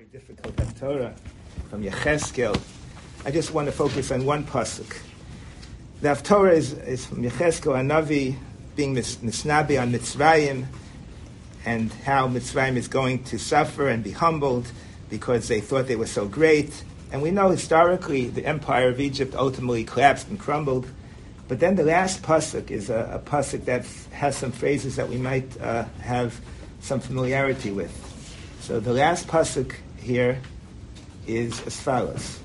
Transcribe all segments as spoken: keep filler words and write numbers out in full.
very difficult Haftorah from Yechezkel. I just want to focus on one pasuk. The Haftorah is, is from Yechezkel Hanavi being Misnabi on Mitzrayim, and how Mitzrayim is going to suffer and be humbled because they thought they were so great. And we know historically the empire of Egypt ultimately collapsed and crumbled. But then the last pasuk is a, a pasuk that has some phrases that we might uh, have some familiarity with. So the last pasuk here is as follows.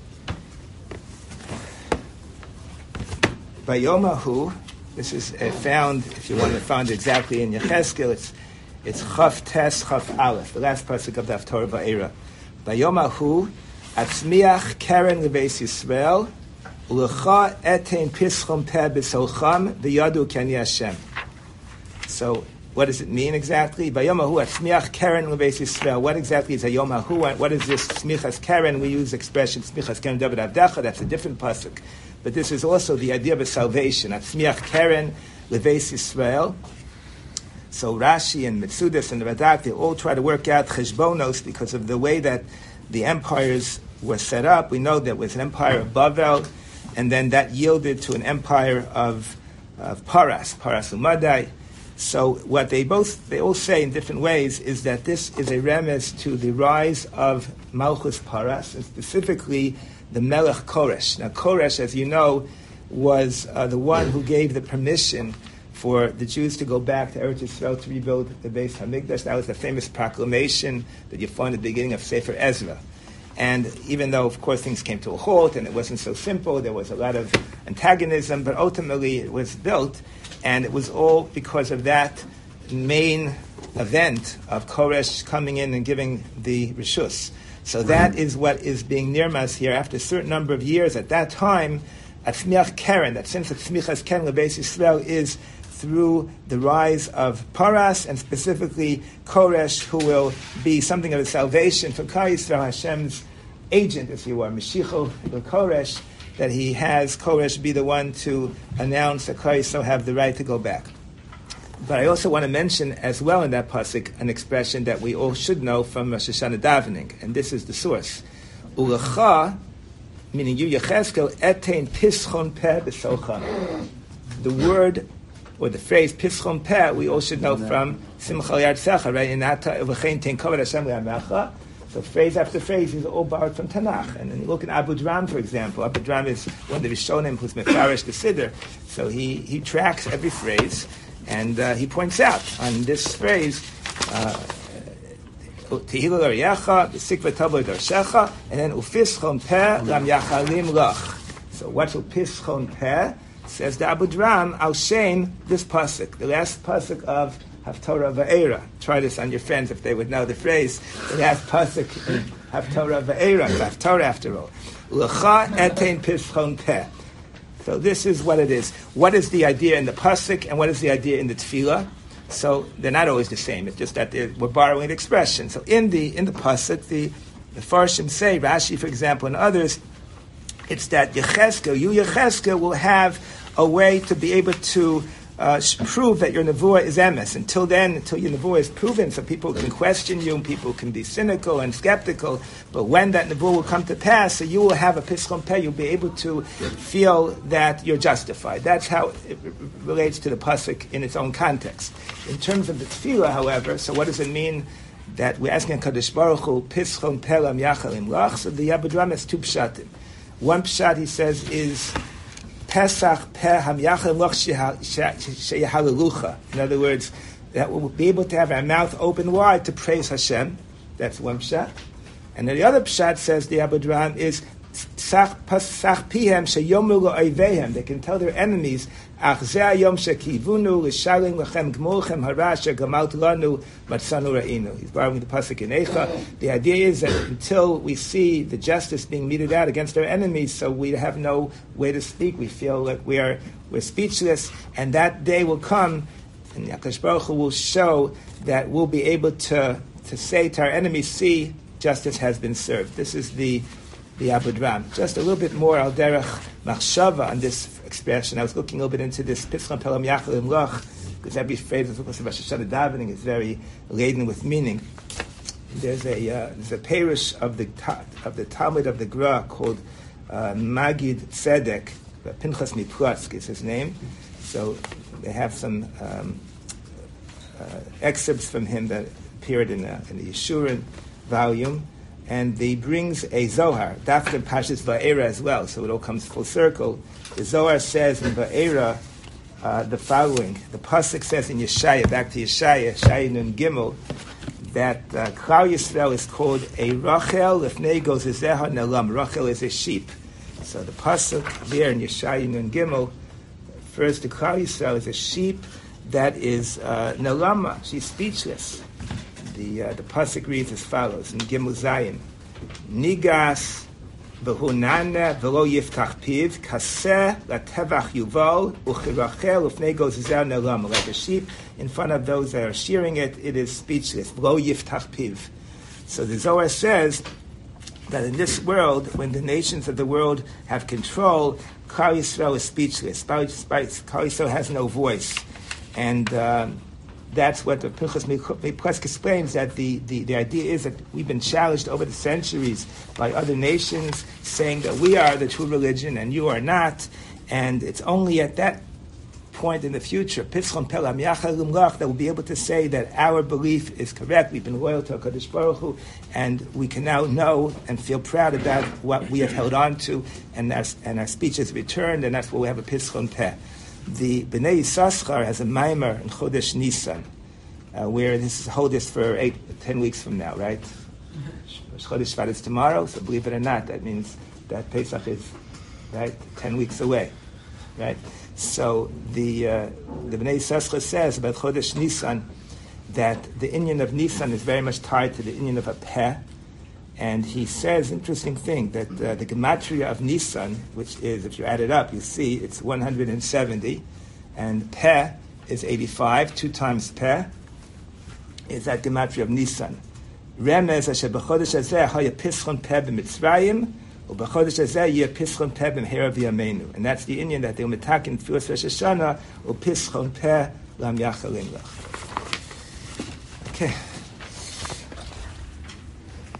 Bayomahu, this is uh, found, if you want to find it exactly in Yechezkel, it's it's Chaf Tes Chaf Aleph, the last pasuk of the Haftorah Va'era. Bayomahu, Atzmiach Keren Lebeis Yisrael, Ulecha Etein Pischom Peh B'Solcham V'Yadu Keni Hashem. So, what does it mean exactly? Bayomahu Atzmiach Keren Lebeis Yisrael. What exactly is a Yomahu? What is this Tzmichas Keren? We use the expression Tzmichas Keren David Avdecha. That's a different pasuk. But this is also the idea of a salvation. Atzmiach Keren Lebeis Yisrael. So Rashi and Metzudas and the Radak, they all try to work out cheshbonos because of the way that the empires were set up. We know there was an empire of Bavel, and then that yielded to an empire of, of Paras, Paras Umadai. So what they both, they all say in different ways is that this is a remez to the rise of Malchus Paras, and specifically the Melech Koresh. Now Koresh, as you know, was uh, the one who gave the permission for the Jews to go back to Eretz Yisrael to rebuild the Beis Hamikdash. That was the famous proclamation that you find at the beginning of Sefer Ezra. And even though, of course, things came to a halt and it wasn't so simple, there was a lot of antagonism, but ultimately it was built, and it was all because of that main event of Koresh coming in and giving the Rishus. So that is what is being nirmas here. After a certain number of years, at that time, Atzmiach Keren, that sense of Tzmichas Keren Lebeis Yisrael is through the rise of Paras, and specifically Koresh, who will be something of a salvation for Klal Yisrael, Hashem's agent, if you will, Mashiach Koresh, that he has Koresh be the one to announce that Klal Yisrael have the right to go back. But I also want to mention as well in that pasuk an expression that we all should know from Rosh Hashanah davening, and this is the source. Ulecha, meaning you, Yechezkel, etein pischon peh b'solcham. The word, or the phrase pischon peh, we all should know from Simcha L'Yartzecha, right? Inata v'chein tein kavod Hashem L'Yamecha. So phrase after phrase is all borrowed from Tanakh. And then you look at Abu Dram, for example. Abu Dram is one of the Rishonim who's mefarish the Siddur. So he, he tracks every phrase, and uh, he points out on this phrase, uh, Tehila l'Riyacha, V'sikva Tabo Darshecha, and then Ufischon Peh Lam Yachalim Lach. So what's Ufischon Peh? Says the Abu Dram, Al Shein, this pasuk, the last pasuk of Haftorah Va'era. Try this on your friends if they would know the phrase. The last pasuk in Haftorah Va'era, Haftorah after all. L'cha etein pischon peh. So this is what it is. What is the idea in the pasuk, and what is the idea in the tefillah? So they're not always the same. It's just that we're borrowing the expression. So in the in the pasuk, the the Farshim say, Rashi, for example, and others, it's that Yechezkel, you Yechezkel, will have a way to be able to uh, prove that your nevuah is emes. Until then, until your nevuah is proven, so people can question you, and people can be cynical and skeptical. But when that nevuah will come to pass, so you will have a pischon peh, you'll be able to feel that you're justified. That's how it relates to the pasuk in its own context. In terms of the tefillah, however, so what does it mean that we're asking Kadosh Baruch Hu, pischon peh lam yachalim lach? So the Abu Dram has two pshatim. One pshat, he says, is Pesach peh ham yachalim lach sheyahalelucha. In other words, that we'll be able to have our mouth open wide to praise Hashem. That's one pshat. And then the other pshat, says the Abu Dram, is Sach pihem sheyomu lo'ovehem. They can tell their enemies, Ach zeh hayom shekivunu l'shalim lechem gmulchem hara shegamalt lanu matzanu ra'inu. He's borrowing the pasuk in Eicha. The idea is that until we see the justice being meted out against our enemies, so we have no way to speak. We feel like we are we're speechless, and that day will come, and HaKadosh Baruch Hu will show that we'll be able to to say to our enemies, see, justice has been served. This is the the Abu Dram. Just a little bit more al derech machshava on this expression. I was looking a little bit into this pischon peh lam yachalim lach, because every phrase of Rosh Hashanah davening is very laden with meaning. there's a uh, there's a parish of the of the Talmud of the Gra called uh, Magid Tzedek. Pinchas Miplatsk is his name. So they have some um, uh, excerpts from him that appeared in, a, in the Yeshurun volume, and he brings a Zohar, Dafka Pashas Va'era as well, so it all comes full circle. The Zohar says in Va'era uh, the following. The Pasuk says in Yeshaya, back to Yeshaya, Yeshaya Nun Gimel, that uh, Klal Yisrael is called a Rachel, Lefnei Gozezeha Nelam. Rachel is a sheep. So the Pasuk there in Yeshaya Nun Gimel refers to Klal Yisrael as a sheep that is uh, Nelama. She's speechless. The uh, the Pasuk reads as follows in Gimel Zayin: Nigas v'hunana v'lo yiftach piv kaseh latevach yuval uchirachel ufnei gozezel nelama. Like a sheep in front of those that are shearing it, it is speechless. V'lo yiftach piv. So the Zohar says that in this world, when the nations of the world have control, Klal Yisrael is speechless. Klal Yisrael has no voice, and um, that's what the Pinchas Miplatsk explains, that the, the, the idea is that we've been challenged over the centuries by other nations saying that we are the true religion and you are not, and it's only at that point in the future, Pischon Pelam Yachal Lumlach, that we'll be able to say that our belief is correct, we've been loyal to HaKadosh Baruch Hu, and we can now know and feel proud about what we have held on to, and our, and our speech is returned, and that's where we have a Pischon Peh. The Bnei Yissaschar has a Maimer in Chodesh Nisan, uh, where this is hold this for eight, ten weeks from now, right? Chodesh Shvat is tomorrow, so believe it or not, that means that Pesach is, right, ten weeks away, right? So the uh, the Bnei Yissaschar says about Chodesh Nisan that the inyan of Nisan is very much tied to the inyan of a Peh. And he says, interesting thing, that uh, the gematria of Nisan, which is, if you add it up, you see it's one hundred seventy, and Peh is eighty-five, two times Peh is that gematria of Nisan. Remez asher b'chodesh hazeh haya pischon Peh b'Mitzrayim, u'b'chodesh hazeh yeh pischon Peh b'mehera v'yameinu. And that's the inyan that they'll metak in Tfilas Rosh Hashanah, u'pischon Peh lam yachal imlach. Okay.